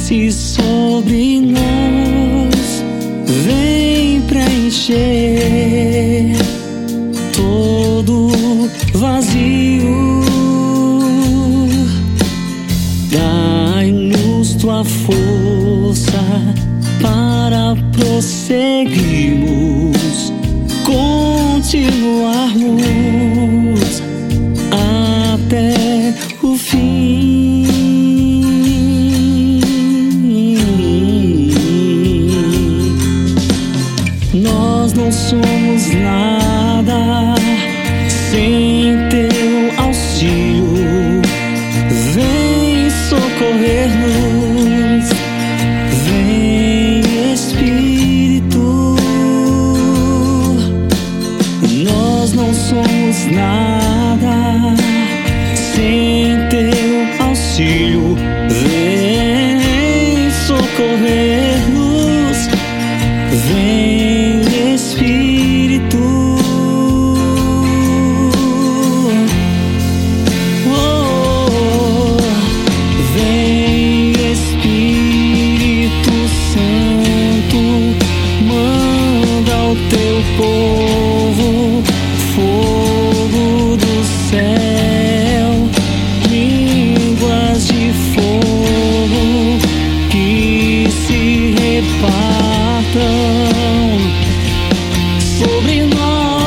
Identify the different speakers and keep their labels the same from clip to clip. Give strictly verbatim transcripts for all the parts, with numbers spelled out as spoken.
Speaker 1: desce sobre nós, vem preencher todo vazio. Dai-nos tua força para prosseguirmos, continuarmos até o fim. Nós não somos nada sem teu auxílio. Vem socorrer-nos, vem Espírito. Nós não somos nada sem teu auxílio. Vem socorrer-nos, vem Espírito. Oh, vem Espírito Santo, manda ao teu povo fogo do céu, línguas de fogo que se repartam sobre nós.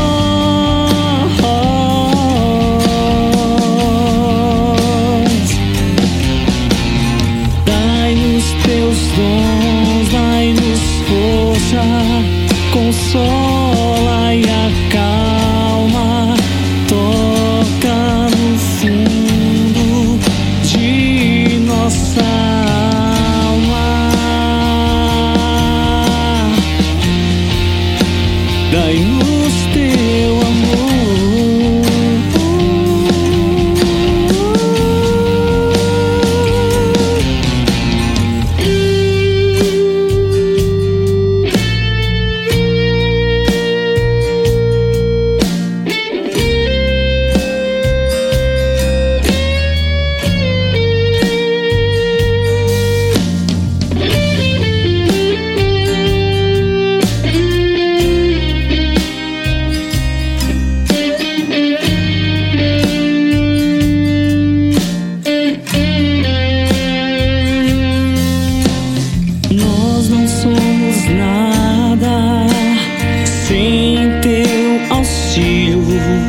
Speaker 1: Dai-nos teus dons, dai-nos força, consola e acalma, toca no fundo de nossa alma. Dai-nos teu amor. Nós não somos nada sem teu auxílio.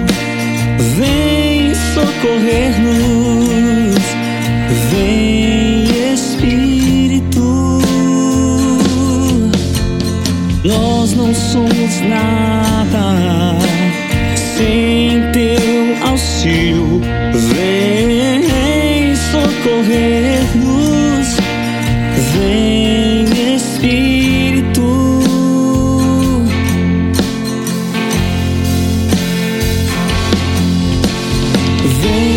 Speaker 1: Vem socorrer-nos, vem Espírito. Nós não somos nada sem teu auxílio. Vem socorrer-nos, vem Espírito. Vem